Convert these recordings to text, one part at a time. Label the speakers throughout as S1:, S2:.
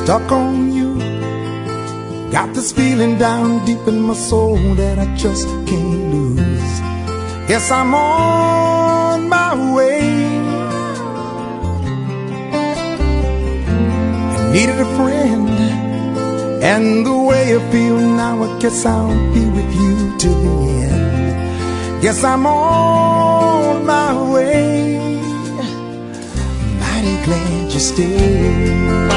S1: stuck on you. Got this feeling down deep in my soul that I just can't lose. Yes, I'm on my way. I needed a friend, and the way I feel now, I guess I'll be with you till the end. Yes, I'm on my way. Mighty glad you stayed.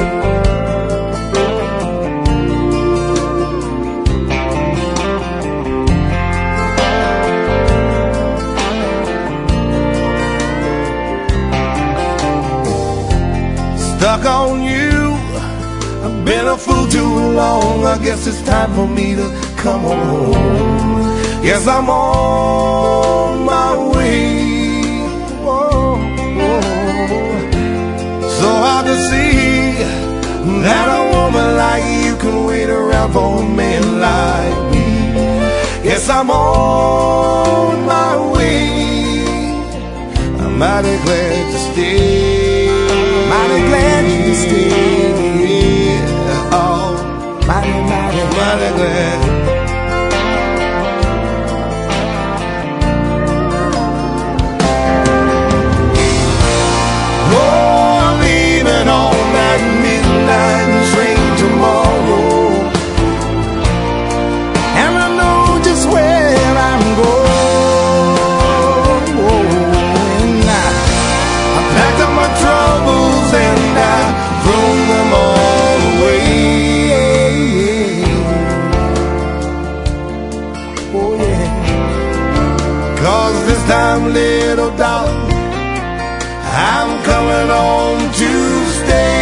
S1: Stuck on you, I've been a fool too long. I guess it's time for me to come home. Yes, I'm on my way. Whoa, whoa. So hard to see that a woman like you can wait around for a man like me. Yes, I'm on my way. I'm mighty glad to stay. Mighty glad you stayed. Oh, mighty glad. Oh, I'm leaving on that midnight train tomorrow, and I know just where I'm going. I packed up my troubles and I throw them all away. Oh yeah. 'Cause this time, little darling, I'm coming home to stay.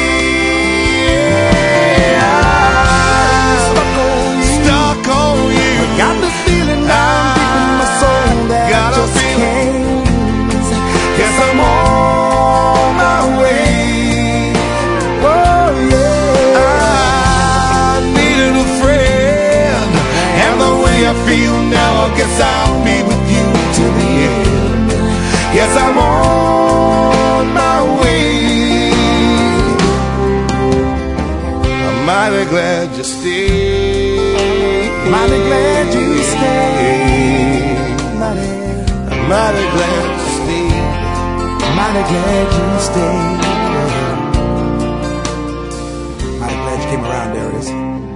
S1: I'm stuck on you. Got this feeling down deep in my soul that I just can't lose. Guess I'm on my way. Oh yeah. I needed a friend, and the way I feel now, I guess I'll be with you till the end. Yes, I'm on my way. I'm mighty glad you stayed. Mighty glad you stayed. I'm mighty glad you stayed. Mighty glad you stayed. Mighty glad you came around, Darius.